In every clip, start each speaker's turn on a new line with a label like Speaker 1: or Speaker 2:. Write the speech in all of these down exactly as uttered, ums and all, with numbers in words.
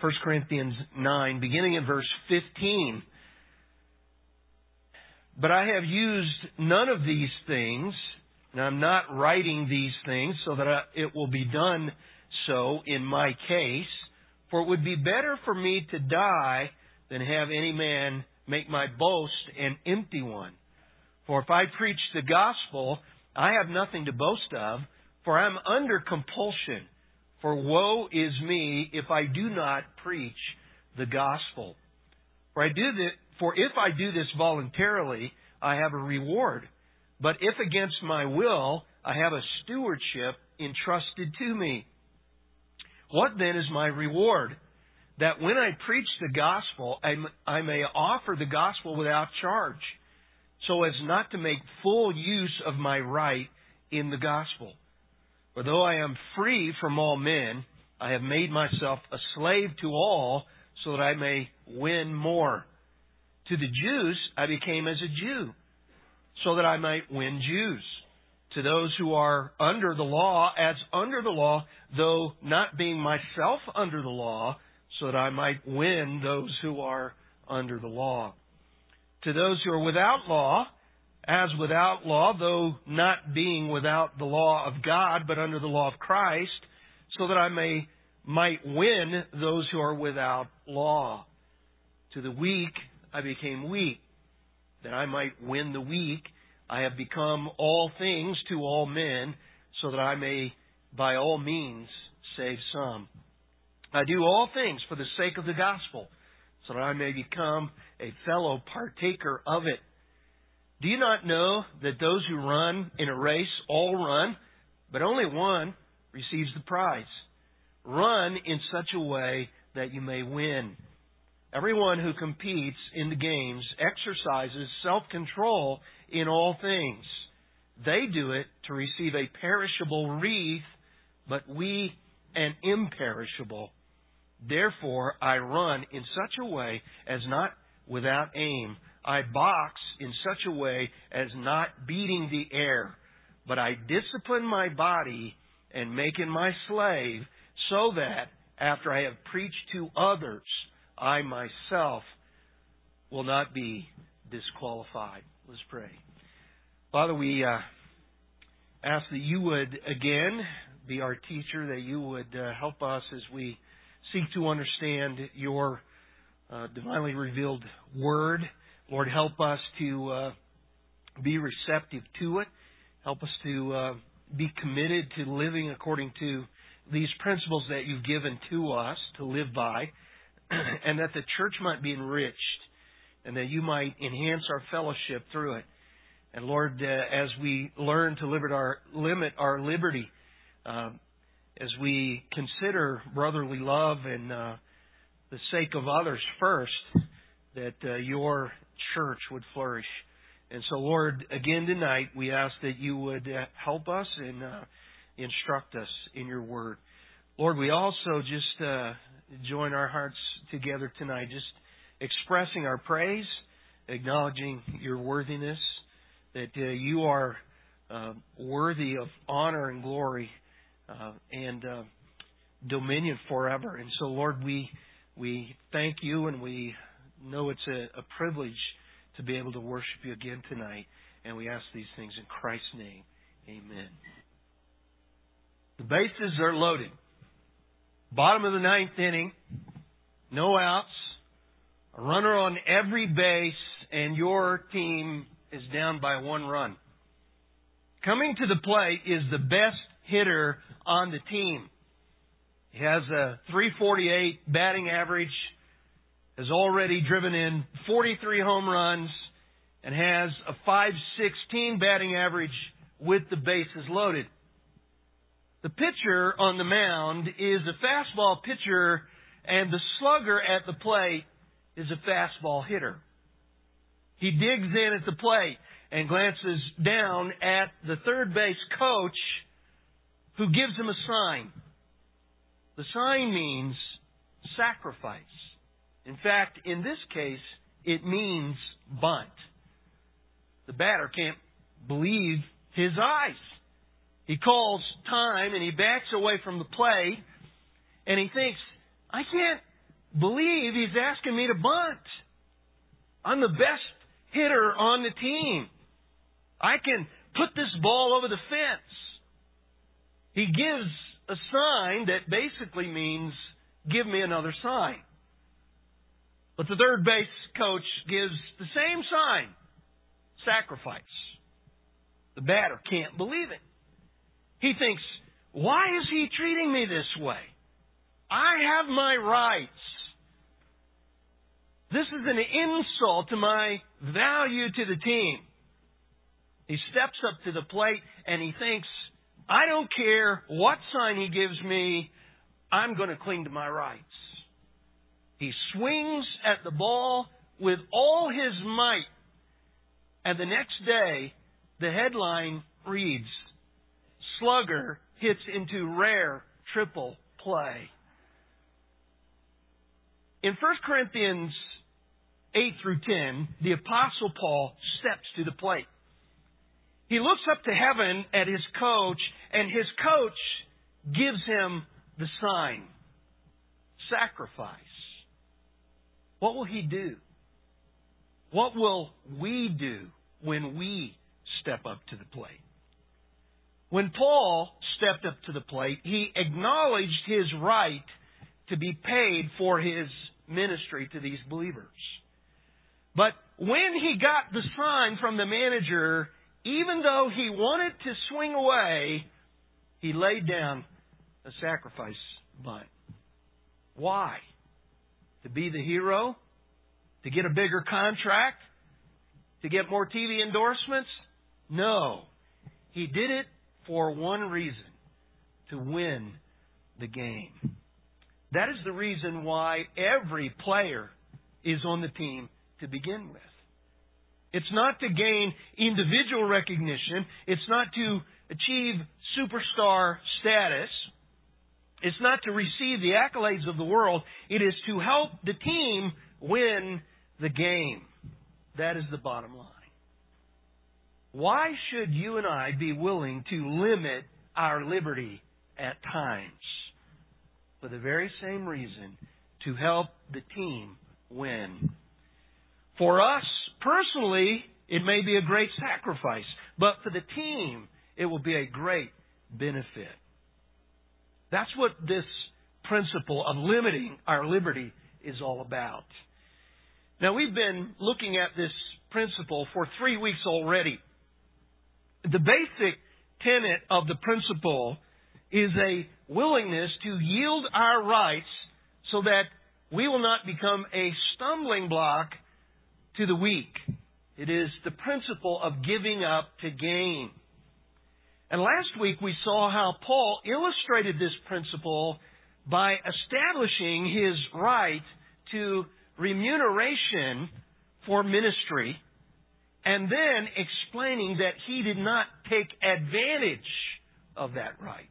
Speaker 1: First Corinthians nine, beginning in verse fifteen. But I have used none of these things, and I'm not writing these things so that I, it will be done so in my case. For it would be better for me to die than have any man make my boast an empty one. For if I preach the gospel, I have nothing to boast of, for I am under compulsion. For woe is me if I do not preach the gospel. For I do this, for if I do this voluntarily, I have a reward. But if against my will, I have a stewardship entrusted to me. What then is my reward? That when I preach the gospel, I may offer the gospel without charge, so as not to make full use of my right in the gospel. For though I am free from all men, I have made myself a slave to all, so that I may win more. To the Jews I became as a Jew, so that I might win Jews. To those who are under the law, as under the law, though not being myself under the law, so that I might win those who are under the law. To those who are without law, as without law, though not being without the law of God, but under the law of Christ, so that I may might win those who are without law. To the weak I became weak, that I might win the weak. I have become all things to all men, so that I may by all means save some. I do all things for the sake of the gospel, so that I may become a fellow partaker of it. Do you not know that those who run in a race all run, but only one receives the prize? Run in such a way that you may win. Everyone who competes in the games exercises self-control in all things. They do it to receive a perishable wreath, but we an imperishable. Therefore, I run in such a way as not without aim. I box in such a way as not beating the air. But I discipline my body and make it my slave, so that after I have preached to others, I myself will not be disqualified. Let's pray. Father, we uh, ask that you would again be our teacher, that you would uh, help us as we seek to understand your uh, divinely revealed word. Lord, help us to uh, be receptive to it. Help us to uh, be committed to living according to these principles that you've given to us to live by, and that the church might be enriched, and that you might enhance our fellowship through it. And Lord, uh, as we learn to limit our, limit our liberty, uh, as we consider brotherly love and uh, the sake of others first, that uh, your church would flourish. And so, Lord, again tonight, we ask that you would uh, help us and uh, instruct us in your word. Lord, we also just uh, join our hearts together tonight, just expressing our praise, acknowledging your worthiness, that uh, you are uh, worthy of honor and glory uh, and uh, dominion forever. And so, Lord, we we thank you, and we know it's a, a privilege to be able to worship you again tonight. And we ask these things in Christ's name. Amen. The bases are loaded. Bottom of the ninth inning. No outs. A runner on every base, and your team is down by one run. Coming to the plate is the best hitter on the team. He has a three forty-eight batting average, has already driven in forty-three home runs, and has a five sixteen batting average with the bases loaded. The pitcher on the mound is a fastball pitcher, and the slugger at the plate is a fastball hitter. He digs in at the plate and glances down at the third base coach, who gives him a sign. The sign means sacrifice. In fact, in this case, it means bunt. The batter can't believe his eyes. He calls time and he backs away from the plate, and he thinks, I can't believe he's asking me to bunt. I'm the best hitter on the team. I can put this ball over the fence. He gives a sign that basically means, give me another sign. But the third base coach gives the same sign, sacrifice. The batter can't believe it. He thinks, why is he treating me this way? I have my rights. This is an insult to my value to the team. He steps up to the plate and he thinks, I don't care what sign he gives me, I'm going to cling to my rights. He swings at the ball with all his might. And the next day, the headline reads, Slugger hits into rare triple play. In First Corinthians eight through ten, the Apostle Paul steps to the plate. He looks up to heaven at his coach, and his coach gives him the sign, sacrifice. What will he do? What will we do when we step up to the plate? When Paul stepped up to the plate, he acknowledged his right to be paid for his ministry to these believers. But when he got the sign from the manager, even though he wanted to swing away, he laid down a sacrifice bunt. Why? To be the hero? To get a bigger contract? To get more T V endorsements? No. He did it for one reason. To win the game. That is the reason why every player is on the team to begin with. It's not to gain individual recognition. It's not to achieve superstar status. It's not to receive the accolades of the world. It is to help the team win the game. That is the bottom line. Why should you and I be willing to limit our liberty at times? For the very same reason, to help the team win. For us, personally, it may be a great sacrifice, but for the team, it will be a great benefit. That's what this principle of limiting our liberty is all about. Now, we've been looking at this principle for three weeks already. The basic tenet of the principle is a willingness to yield our rights so that we will not become a stumbling block to the weak. It is the principle of giving up to gain. And last week we saw how Paul illustrated this principle by establishing his right to remuneration for ministry and then explaining that he did not take advantage of that right.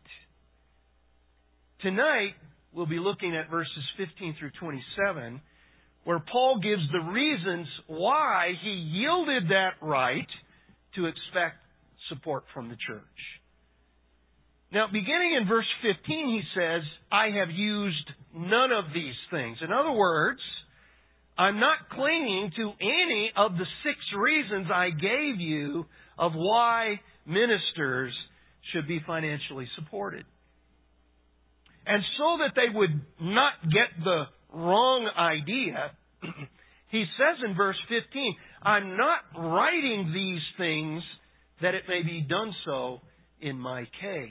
Speaker 1: Tonight, we'll be looking at verses fifteen through twenty-seven, where Paul gives the reasons why he yielded that right to expect support from the church. Now, beginning in verse fifteen, he says, I have used none of these things. In other words, I'm not clinging to any of the six reasons I gave you of why ministers should be financially supported. And so that they would not get the wrong idea, he says in verse fifteen, I'm not writing these things that it may be done so in my case.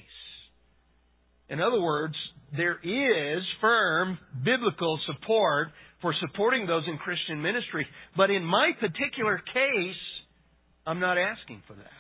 Speaker 1: In other words, there is firm biblical support for supporting those in Christian ministry. But in my particular case, I'm not asking for that.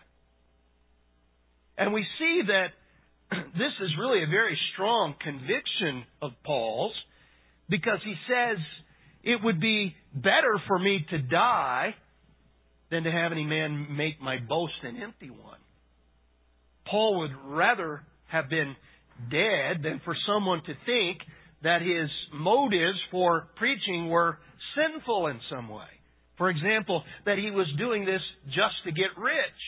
Speaker 1: And we see that this is really a very strong conviction of Paul's, because he says it would be better for me to die than to have any man make my boast an empty one. Paul would rather have been dead than for someone to think that his motives for preaching were sinful in some way. For example, that he was doing this just to get rich.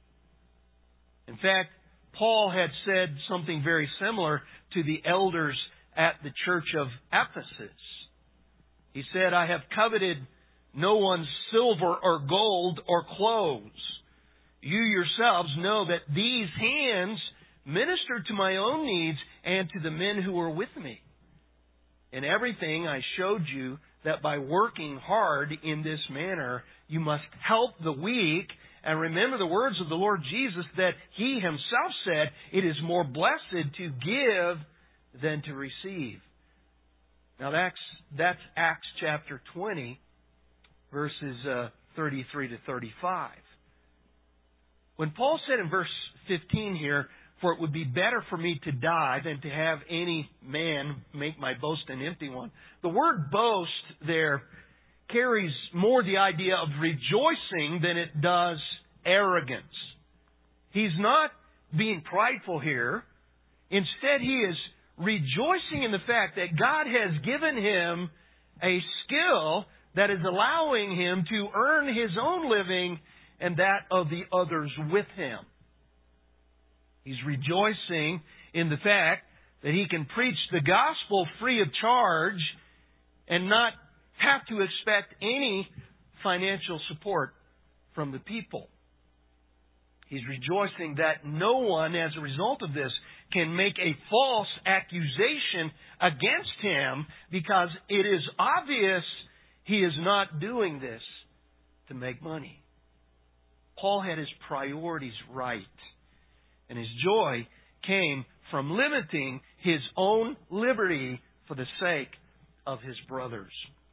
Speaker 1: In fact, Paul had said something very similar to the elders at the church of Ephesus. He said, I have coveted no one's silver or gold or clothes. You yourselves know that these hands ministered to my own needs and to the men who were with me. In everything I showed you that by working hard in this manner, you must help the weak. And remember the words of the Lord Jesus that He Himself said, it is more blessed to give than to receive. Now that's, that's Acts chapter twenty, verses uh, thirty-three to thirty-five. When Paul said in verse fifteen here, for it would be better for me to die than to have any man make my boast an empty one. The word boast there carries more the idea of rejoicing than it does arrogance. He's not being prideful here. Instead, he is rejoicing in the fact that God has given him a skill that is allowing him to earn his own living and that of the others with him. He's rejoicing in the fact that he can preach the gospel free of charge and not have to expect any financial support from the people. He's rejoicing that no one, as a result of this, can make a false accusation against him because it is obvious he is not doing this to make money. Paul had his priorities right, and his joy came from limiting his own liberty for the sake of his brothers.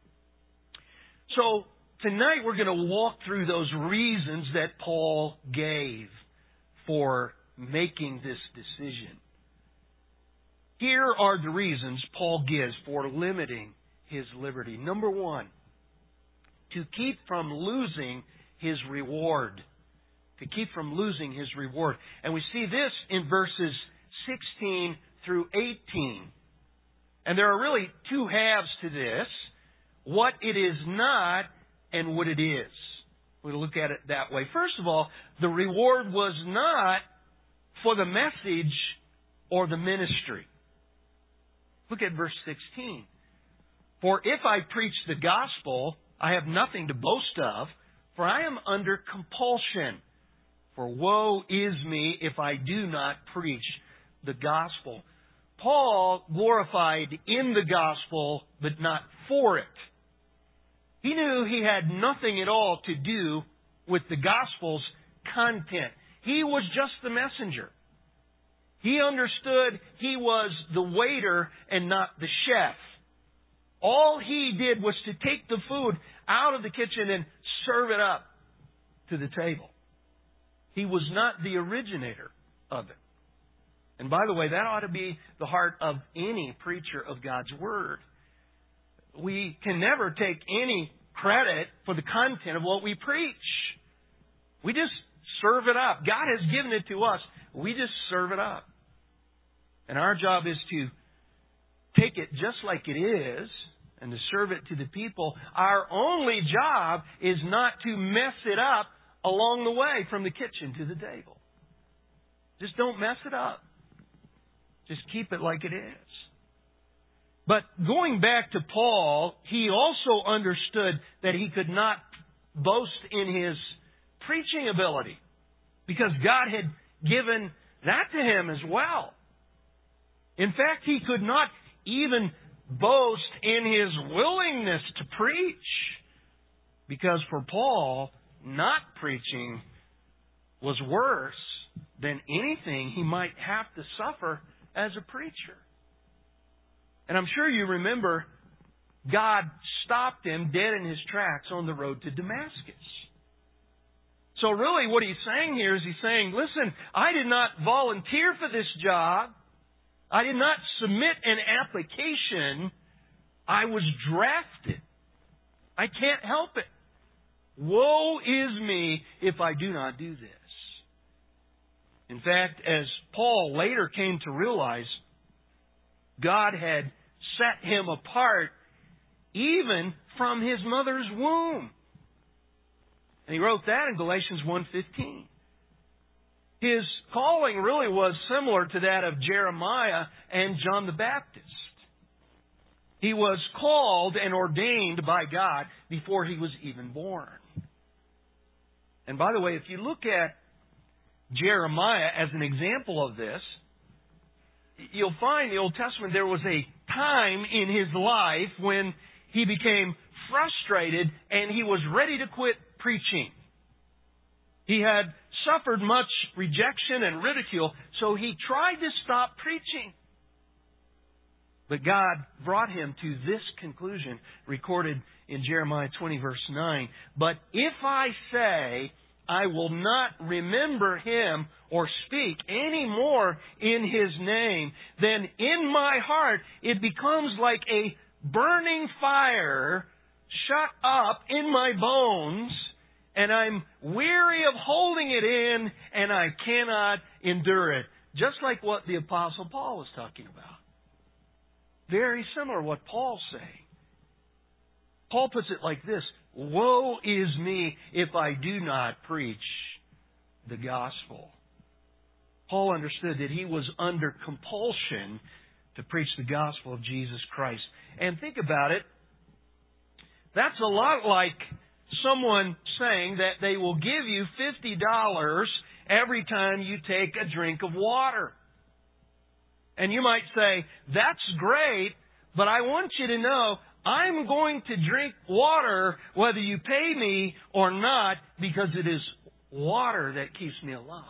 Speaker 1: So, tonight we're going to walk through those reasons that Paul gave for making this decision. Here are the reasons Paul gives for limiting his liberty. Number one, to keep from losing his reward. To keep from losing his reward. And we see this in verses sixteen through eighteen. And there are really two halves to this. What it is not and what it is. We'll look at it that way. First of all, the reward was not for the message or the ministry. Look at verse sixteen. For if I preach the gospel, I have nothing to boast of, for I am under compulsion. For woe is me if I do not preach the gospel. Paul glorified in the gospel, but not for it. He knew he had nothing at all to do with the gospel's content. He was just the messenger. He understood he was the waiter and not the chef. All he did was to take the food out of the kitchen and serve it up to the table. He was not the originator of it. And by the way, that ought to be the heart of any preacher of God's Word. We can never take any credit for the content of what we preach. We just serve it up. God has given it to us. We just serve it up. And our job is to take it just like it is and to serve it to the people. Our only job is not to mess it up along the way from the kitchen to the table. Just don't mess it up. Just keep it like it is. But going back to Paul, he also understood that he could not boast in his preaching ability because God had given that to him as well. In fact, he could not even boast in his willingness to preach because for Paul, not preaching was worse than anything he might have to suffer as a preacher. And I'm sure you remember God stopped him dead in his tracks on the road to Damascus. So really what he's saying here is he's saying, listen, I did not volunteer for this job. I did not submit an application. I was drafted. I can't help it. Woe is me if I do not do this. In fact, as Paul later came to realize, God had set him apart even from his mother's womb. And he wrote that in Galatians one fifteen. His calling really was similar to that of Jeremiah and John the Baptist. He was called and ordained by God before he was even born. And by the way, if you look at Jeremiah as an example of this, you'll find in the Old Testament there was a time in his life when he became frustrated and he was ready to quit preaching. He had suffered much rejection and ridicule, so he tried to stop preaching. But God brought him to this conclusion, recorded in Jeremiah twenty, verse nine. But if I say, I will not remember him or speak any more in his name, then in my heart it becomes like a burning fire shut up in my bones, and I'm weary of holding it in, and I cannot endure it. Just like what the Apostle Paul was talking about. Very similar to what Paul's saying. Paul puts it like this: woe is me if I do not preach the gospel. Paul understood that he was under compulsion to preach the gospel of Jesus Christ. And think about it. That's a lot like someone saying that they will give you fifty dollars every time you take a drink of water. And you might say, that's great, but I want you to know I'm going to drink water whether you pay me or not, because it is water that keeps me alive.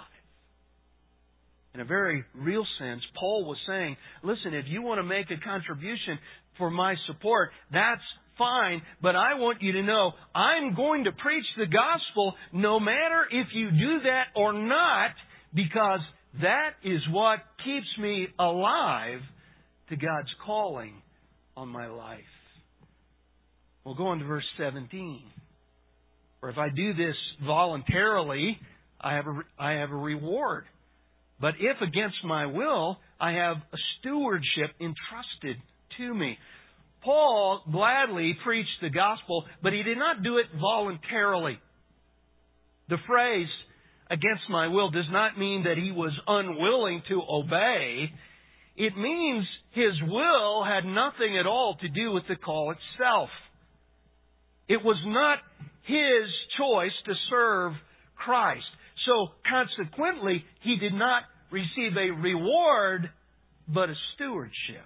Speaker 1: In a very real sense, Paul was saying, listen, if you want to make a contribution for my support, that's fine, but I want you to know I'm going to preach the gospel no matter if you do that or not, because that is what keeps me alive to God's calling on my life. We'll go on to verse seventeen. For if I do this voluntarily, I have a, I have a reward. But if against my will, I have a stewardship entrusted to me. Paul gladly preached the gospel, but he did not do it voluntarily. The phrase, against my will, does not mean that he was unwilling to obey. It means his will had nothing at all to do with the call itself. It was not his choice to serve Christ. So consequently, he did not receive a reward, but a stewardship.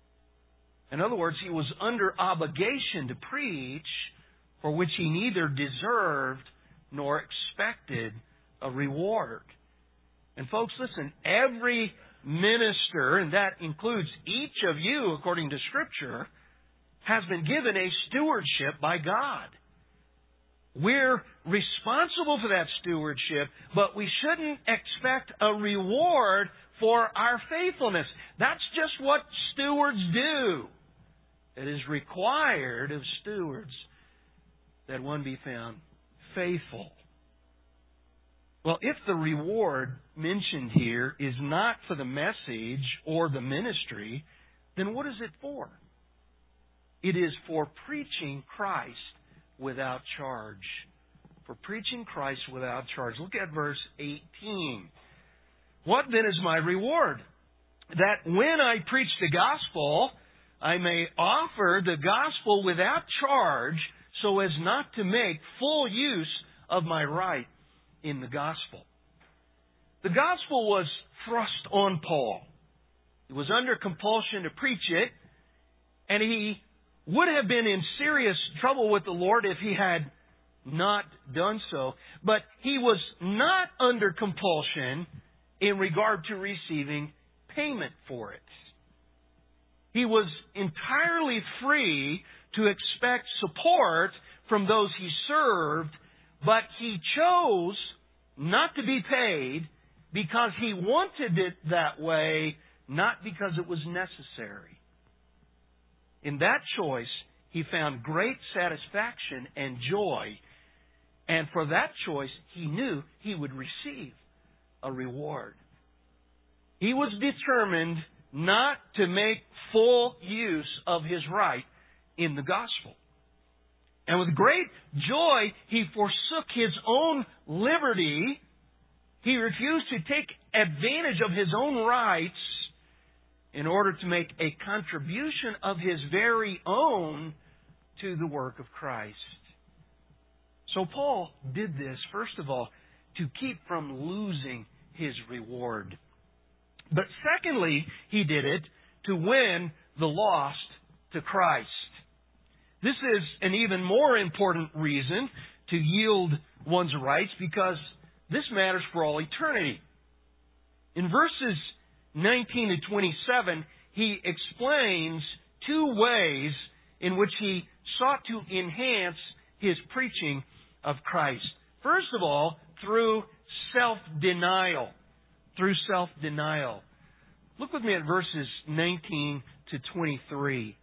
Speaker 1: In other words, he was under obligation to preach for which he neither deserved nor expected a reward. And folks, listen, every minister, and that includes each of you according to Scripture, has been given a stewardship by God. We're responsible for that stewardship, but we shouldn't expect a reward for our faithfulness. That's just what stewards do. It is required of stewards that one be found faithful. Well, if the reward mentioned here is not for the message or the ministry, then what is it for? It is for preaching Christ without charge. For preaching Christ without charge. Look at verse eighteen. What then is my reward? That when I preach the gospel, I may offer the gospel without charge, so as not to make full use of my right in the gospel. The gospel was thrust on Paul. He was under compulsion to preach it, and he would have been in serious trouble with the Lord if he had not done so. But he was not under compulsion in regard to receiving payment for it. He was entirely free to expect support from those he served, but he chose not to be paid because he wanted it that way, not because it was necessary. In that choice, he found great satisfaction and joy, and for that choice, he knew he would receive a reward. He was determined not to make full use of his right in the gospel. And with great joy, he forsook his own liberty. He refused to take advantage of his own rights in order to make a contribution of his very own to the work of Christ. So Paul did this, first of all, to keep from losing his reward. But secondly, he did it to win the lost to Christ. This is an even more important reason to yield one's rights, because this matters for all eternity. In verses nineteen to twenty-seven, he explains two ways in which he sought to enhance his preaching of Christ. First of all, through self-denial. Through self-denial. Look with me at verses nineteen to twenty-three.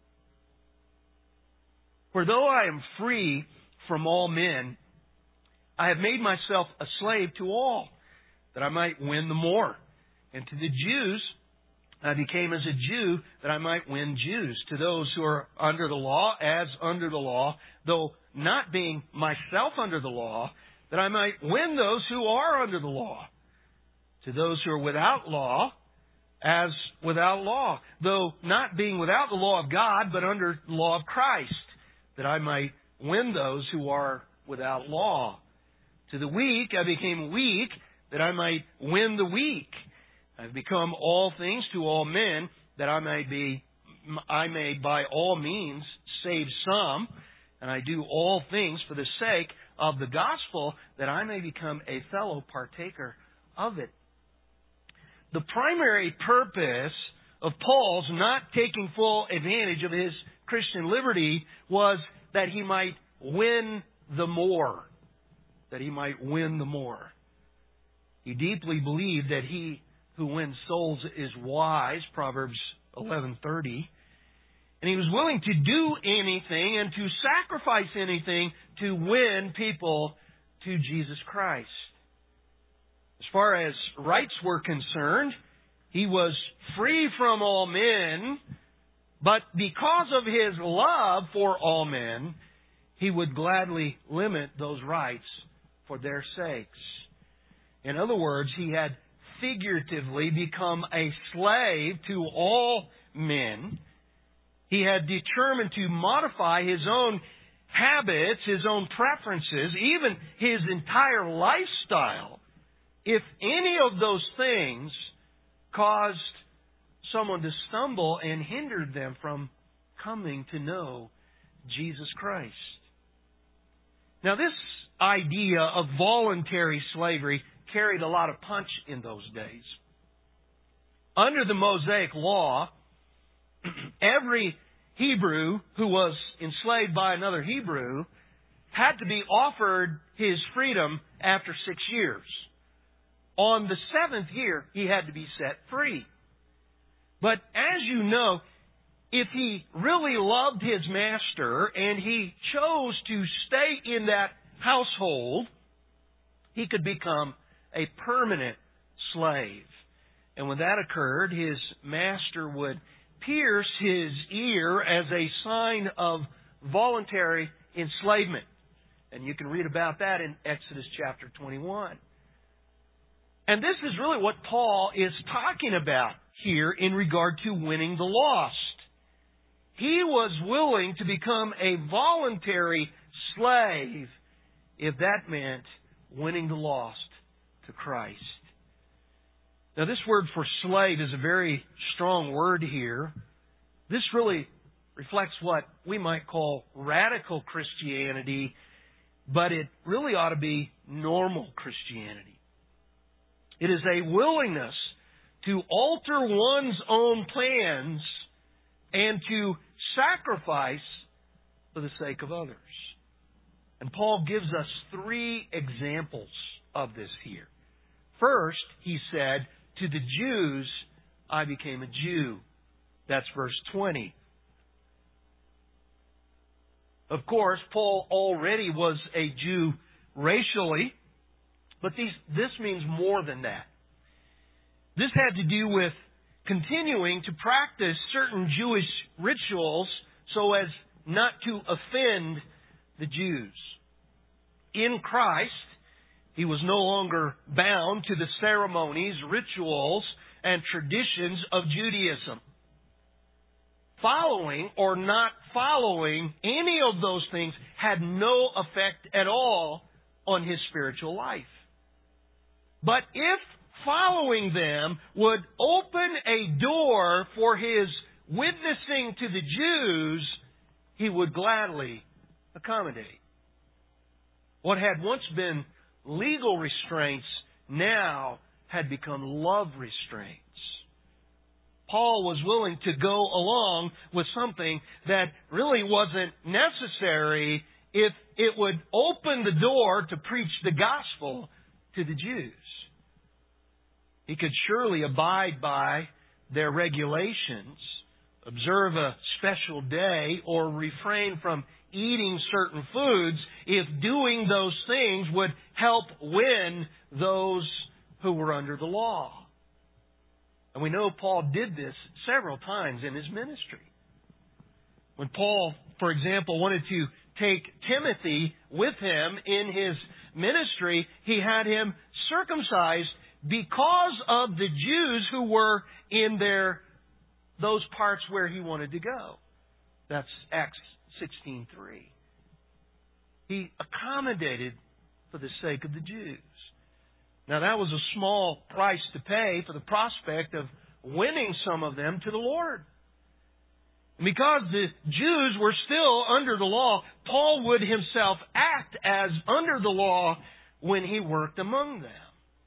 Speaker 1: For though I am free from all men, I have made myself a slave to all, that I might win the more. And to the Jews, I became as a Jew, that I might win Jews. To those who are under the law, as under the law, though not being myself under the law, that I might win those who are under the law. To those who are without law, as without law, though not being without the law of God, but under the law of Christ, that I might win those who are without law. To the weak I became weak, that I might win the weak. I have become all things to all men, that I may be, I may by all means save some, and I do all things for the sake of the gospel, that I may become a fellow partaker of it. The primary purpose of Paul's not taking full advantage of his Christian liberty was that he might win the more. That he might win the more. He deeply believed that he who wins souls is wise, Proverbs eleven thirty. And he was willing to do anything and to sacrifice anything to win people to Jesus Christ. As far as rights were concerned, he was free from all men, but because of his love for all men, he would gladly limit those rights for their sakes. In other words, he had figuratively become a slave to all men. He had determined to modify his own habits, his own preferences, even his entire lifestyle, if any of those things caused someone to stumble and hindered them from coming to know Jesus Christ. Now, this idea of voluntary slavery carried a lot of punch in those days. Under the Mosaic Law, every Hebrew who was enslaved by another Hebrew had to be offered his freedom after six years. On the seventh year, he had to be set free. But as you know, if he really loved his master and he chose to stay in that household, he could become a permanent slave. And when that occurred, his master would pierce his ear as a sign of voluntary enslavement. And you can read about that in Exodus chapter twenty-one. And this is really what Paul is talking about here in regard to winning the lost. He was willing to become a voluntary slave if that meant winning the lost to Christ. Now, this word for slave is a very strong word here. This really reflects what we might call radical Christianity, but it really ought to be normal Christianity. It is a willingness to alter one's own plans and to sacrifice for the sake of others. And Paul gives us three examples of this here. First, he said, to the Jews, I became a Jew. That's verse twenty. Of course, Paul already was a Jew racially, but these, this means more than that. This had to do with continuing to practice certain Jewish rituals so as not to offend the Jews. In Christ, he was no longer bound to the ceremonies, rituals, and traditions of Judaism. Following or not following any of those things had no effect at all on his spiritual life. But if following them would open a door for his witnessing to the Jews, he would gladly accommodate. What had once been legal restraints now had become love restraints. Paul was willing to go along with something that really wasn't necessary if it would open the door to preach the gospel to the Jews. He could surely abide by their regulations, observe a special day, or refrain from eating certain foods if doing those things would help win those who were under the law. And we know Paul did this several times in his ministry. When Paul, for example, wanted to take Timothy with him in his ministry, he had him circumcised because of the Jews who were in their those parts where he wanted to go. That's Acts sixteen three. He accommodated for the sake of the Jews. Now that was a small price to pay for the prospect of winning some of them to the Lord. And because the Jews were still under the law, Paul would himself act as under the law when he worked among them.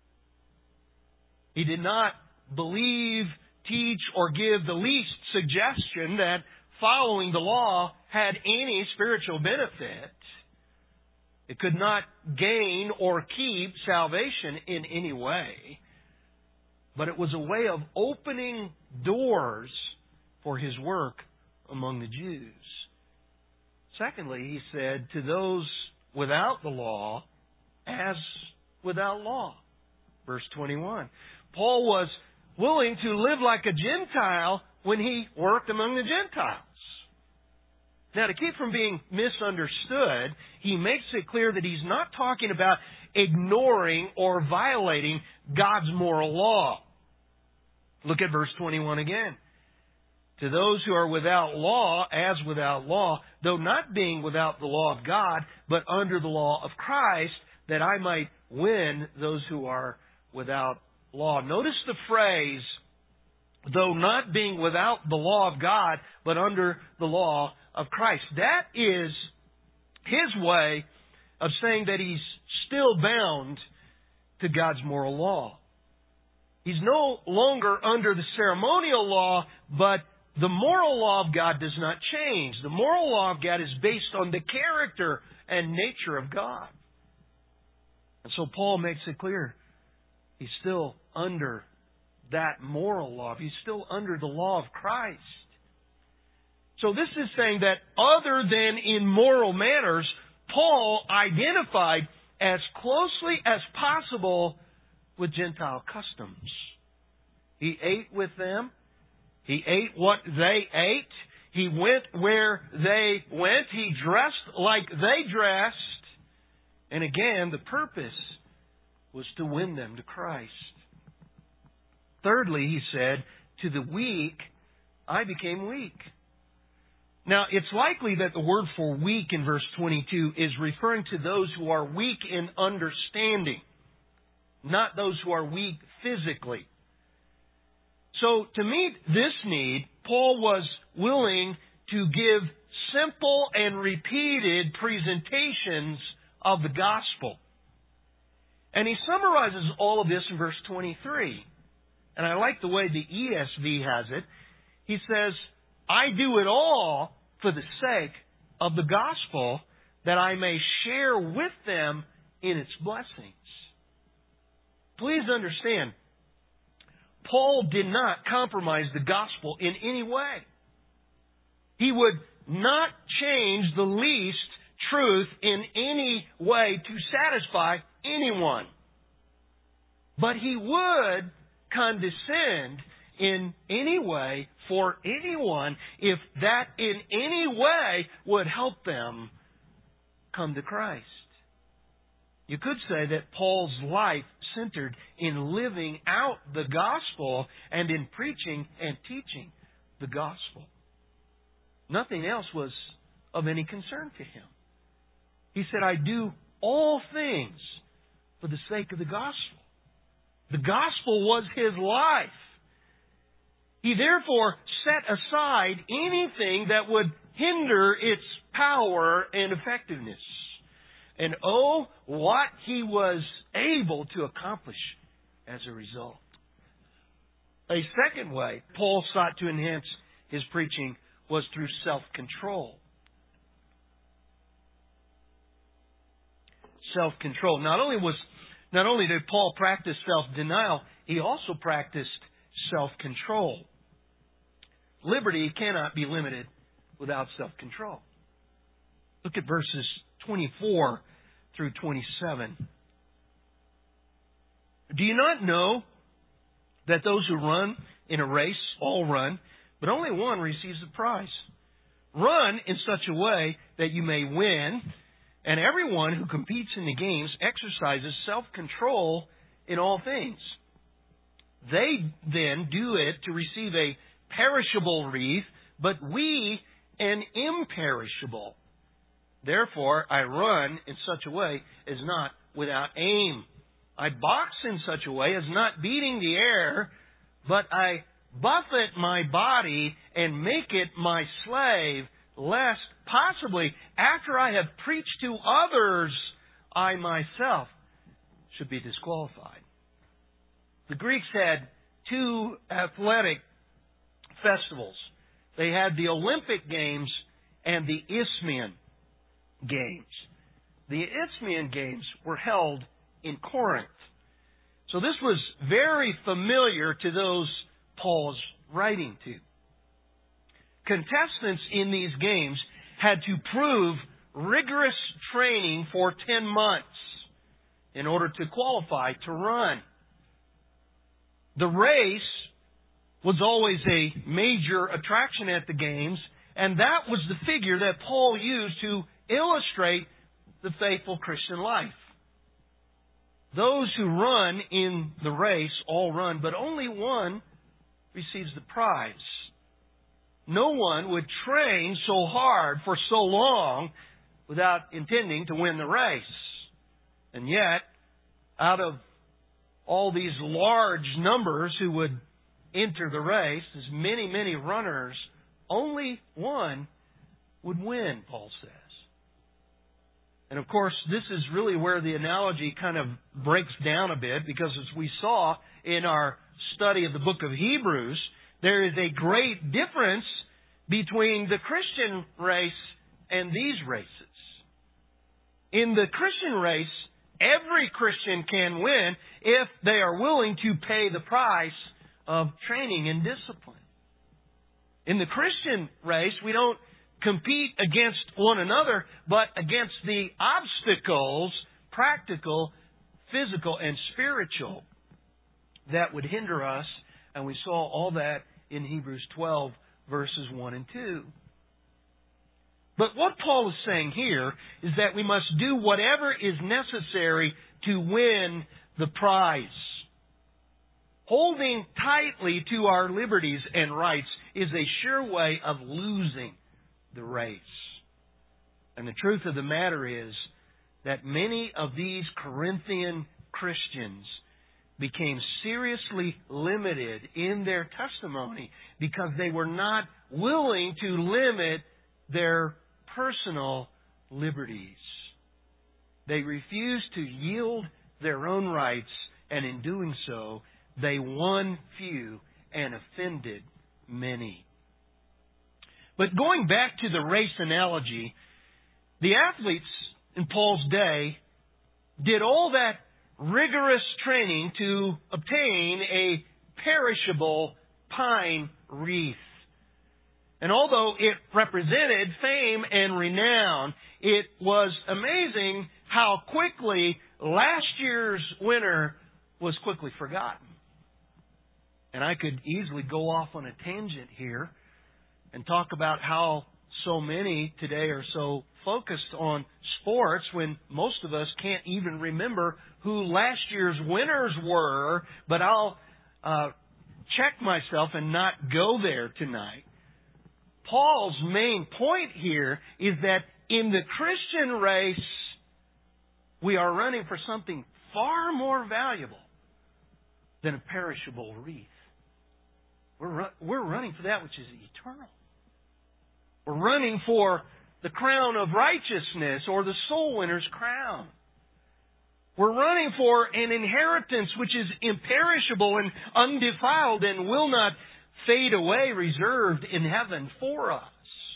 Speaker 1: He did not believe, teach, or give the least suggestion that following the law had any spiritual benefit. It could not gain or keep salvation in any way. But it was a way of opening doors for his work among the Jews. Secondly, he said, to those without the law, as without law. Verse twenty-one. Paul was willing to live like a Gentile when he worked among the Gentiles. Now, to keep from being misunderstood, he makes it clear that he's not talking about ignoring or violating God's moral law. Look at verse twenty-one again. To those who are without law, as without law, though not being without the law of God, but under the law of Christ, that I might win those who are without law. Notice the phrase, though not being without the law of God, but under the law of Christ. That is his way of saying that he's still bound to God's moral law. He's no longer under the ceremonial law, but the moral law of God does not change. The moral law of God is based on the character and nature of God. And so Paul makes it clear he's still under that moral law. He's still under the law of Christ. So this is saying that other than in moral matters, Paul identified as closely as possible with Gentile customs. He ate with them. He ate what they ate. He went where they went. He dressed like they dressed. And again, the purpose was to win them to Christ. Thirdly, he said, to the weak, I became weak. Now, it's likely that the word for weak in verse twenty-two is referring to those who are weak in understanding, not those who are weak physically. So, to meet this need, Paul was willing to give simple and repeated presentations of the gospel. And he summarizes all of this in verse twenty-three. And I like the way the E S V has it. He says, I do it all for the sake of the gospel, that I may share with them in its blessings. Please understand, Paul did not compromise the gospel in any way. He would not change the least truth in any way to satisfy anyone. But he would condescend in any way for anyone if that in any way would help them come to Christ. You could say that Paul's life centered in living out the gospel and in preaching and teaching the gospel. Nothing else was of any concern to him. He said, I do all things for the sake of the gospel. The gospel was his life. He therefore set aside anything that would hinder its power and effectiveness. And oh, what he was able to accomplish as a result. A second way Paul sought to enhance his preaching was through self-control. Self-control. Not only was, not only did Paul practice self-denial, he also practiced self-control. Liberty cannot be limited without self-control. Look at verses twenty-four through twenty-seven. Do you not know that those who run in a race all run, but only one receives the prize? Run in such a way that you may win, and everyone who competes in the games exercises self-control in all things. They then do it to receive a perishable wreath, but we an imperishable. Therefore, I run in such a way as not without aim. I box in such a way as not beating the air, but I buffet my body and make it my slave, lest possibly after I have preached to others, I myself should be disqualified. The Greeks had two athletic festivals. They had the Olympic Games and the Isthmian Games. The Isthmian Games were held in Corinth. So this was very familiar to those Paul's writing to. Contestants in these games had to prove rigorous training for ten months in order to qualify to run. The race was always a major attraction at the games, and that was the figure that Paul used to illustrate the faithful Christian life. Those who run in the race all run, but only one receives the prize. No one would train so hard for so long without intending to win the race. And yet, out of all these large numbers who would enter the race, as many, many runners, only one would win, Paul says. And of course, this is really where the analogy kind of breaks down a bit, because as we saw in our study of the book of Hebrews, there is a great difference between the Christian race and these races. In the Christian race, every Christian can win if they are willing to pay the price of training and discipline. In the Christian race, we don't compete against one another, but against the obstacles, practical, physical, and spiritual, that would hinder us. And we saw all that in Hebrews twelve, verses one and two. But what Paul is saying here is that we must do whatever is necessary to win the prize. Holding tightly to our liberties and rights is a sure way of losing the race. And the truth of the matter is that many of these Corinthian Christians became seriously limited in their testimony because they were not willing to limit their personal liberties. They refused to yield their own rights, and in doing so, they won few and offended many. But going back to the race analogy, the athletes in Paul's day did all that rigorous training to obtain a perishable pine wreath. And although it represented fame and renown, it was amazing how quickly last year's winner was quickly forgotten. And I could easily go off on a tangent here and talk about how so many today are so focused on sports when most of us can't even remember who last year's winners were, but I'll uh, check myself and not go there tonight. Paul's main point here is that in the Christian race, we are running for something far more valuable than a perishable wreath. We're, ru- we're running for that which is eternal. We're running for the crown of righteousness or the soul winner's crown. We're running for an inheritance which is imperishable and undefiled and will not fade away, reserved in heaven for us.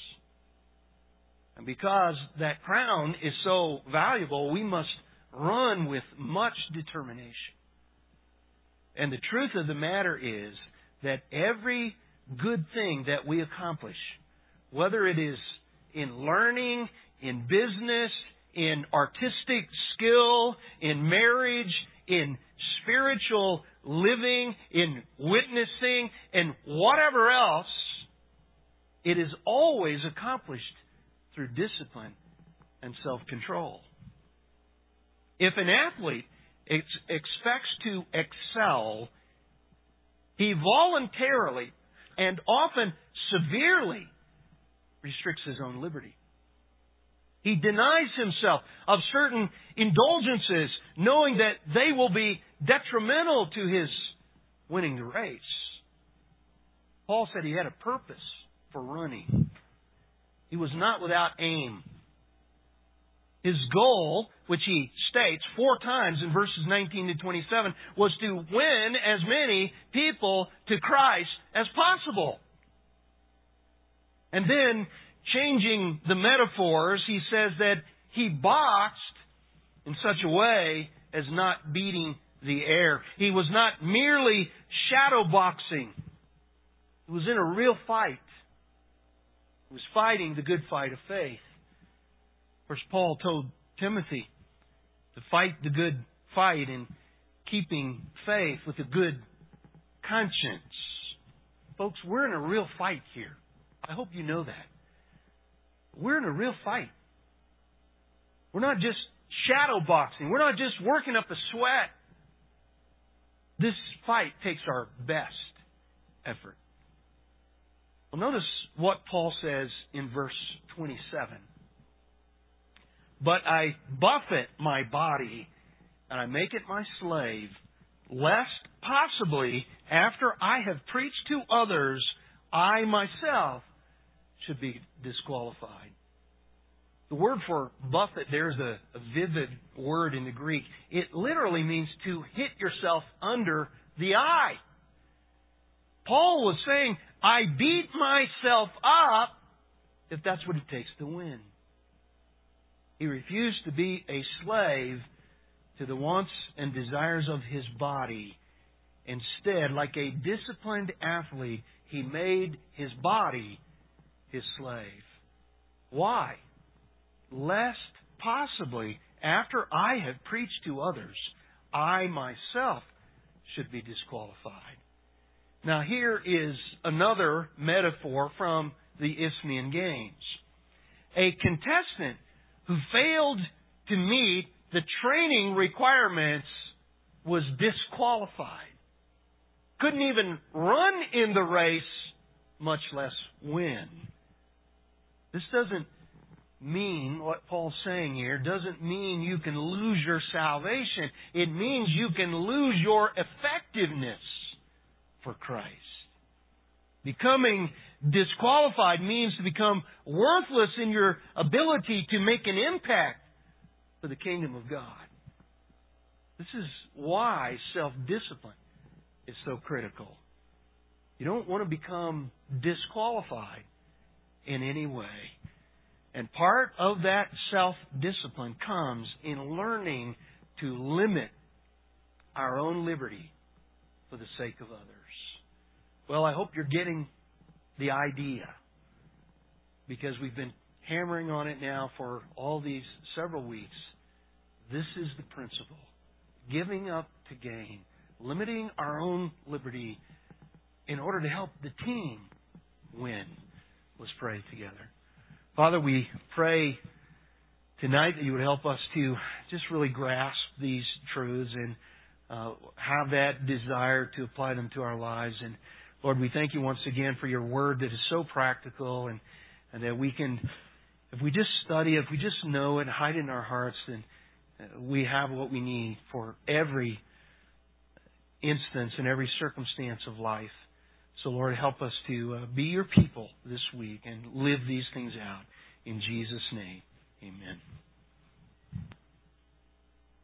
Speaker 1: And because that crown is so valuable, we must run with much determination. And the truth of the matter is that every good thing that we accomplish, whether it is in learning, in business, in artistic skill, in marriage, in spiritual living, in witnessing, and whatever else, it is always accomplished through discipline and self-control. If an athlete ex- expects to excel, he voluntarily and often severely restricts his own liberty. He denies himself of certain indulgences, knowing that they will be detrimental to his winning the race. Paul said he had a purpose for running. He was not without aim. His goal, which he states four times in verses nineteen to twenty-seven, was to win as many people to Christ as possible. And then, changing the metaphors, he says that he boxed in such a way as not beating the air. He was not merely shadow boxing. He was in a real fight. He was fighting the good fight of faith. Of course, Paul told Timothy to fight the good fight in keeping faith with a good conscience. Folks, we're in a real fight here. I hope you know that. We're in a real fight. We're not just shadow boxing. We're not just working up a sweat. This fight takes our best effort. Well, notice what Paul says in verse twenty-seven. But I buffet my body, and I make it my slave, lest possibly, after I have preached to others, I myself should be disqualified. The word for buffet there is a, a vivid word in the Greek. It literally means to hit yourself under the eye. Paul was saying, I beat myself up if that's what it takes to win. He refused to be a slave to the wants and desires of his body. Instead, like a disciplined athlete, he made his body his slave. Why? Lest possibly, after I have preached to others, I myself should be disqualified. Now here is another metaphor from the Isthmian Games. A contestant who failed to meet the training requirements was disqualified. Couldn't even run in the race, much less win. This doesn't mean, what Paul's saying here, doesn't mean you can lose your salvation. It means you can lose your effectiveness for Christ. Becoming disqualified means to become worthless in your ability to make an impact for the kingdom of God. This is why self-discipline is so critical. You don't want to become disqualified in any way. And part of that self-discipline comes in learning to limit our own liberty for the sake of others. Well, I hope you're getting the idea, because we've been hammering on it now for all these several weeks. This is the principle. Giving up to gain. Limiting our own liberty in order to help the team win. Let's pray together. Father, we pray tonight that you would help us to just really grasp these truths and uh, have that desire to apply them to our lives. And Lord, we thank you once again for your word that is so practical, and, and that we can, if we just study, if we just know it and hide it in our hearts, then we have what we need for every instance and every circumstance of life. So Lord, help us to uh, be your people this week and live these things out. In Jesus' name, amen.